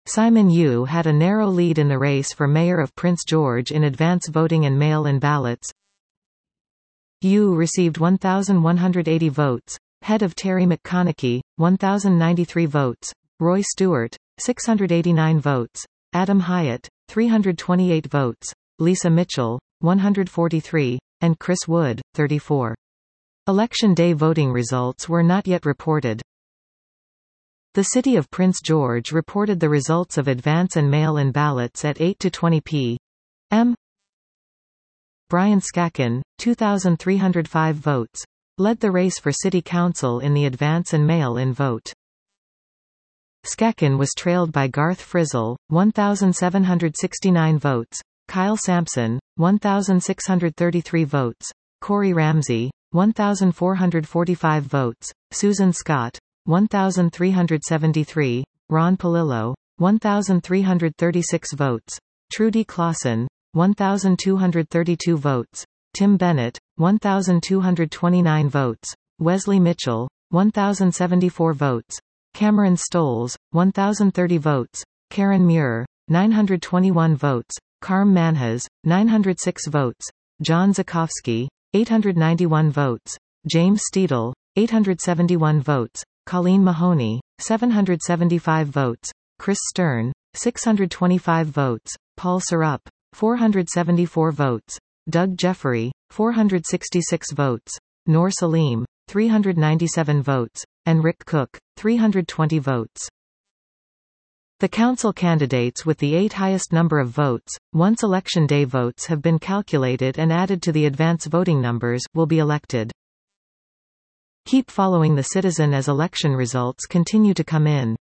Simon Yu had a narrow lead in the race for mayor of Prince George in advance voting and mail-in ballots. Yu received 1,180 votes, head of Terry McConaughey, 1,093 votes, Roy Stewart, 689 votes, Adam Hyatt, 328 votes, Lisa Mitchell, 143, and Chris Wood, 34. Election day voting results were not yet reported. The city of Prince George reported the results of advance and mail-in ballots at 8:20 p.m. Brian Scatkin, 2,305 votes, led the race for city council in the advance and mail-in vote. Scatkin was trailed by Garth Frizzle, 1,769 votes, Kyle Sampson, 1,633 votes, Corey Ramsey, 1,445 votes, Susan Scott, 1,373, Ron Palillo, 1,336 votes, Trudy Clausen, 1,232 votes, Tim Bennett, 1,229 votes, Wesley Mitchell, 1,074 votes, Cameron Stoles, 1,030 votes, Karen Muir, 921 votes, Carm Manhas, 906 votes, John Zukowski, 891 votes, James Steedle, 871 votes, Colleen Mahoney, 775 votes, Chris Stern, 625 votes, Paul Sarup, 474 votes, Doug Jeffrey, 466 votes, Noor Salim, 397 votes, and Rick Cook, 320 votes. The council candidates with the 8 highest number of votes, once election day votes have been calculated and added to the advance voting numbers, will be elected. Keep following the Citizen as election results continue to come in.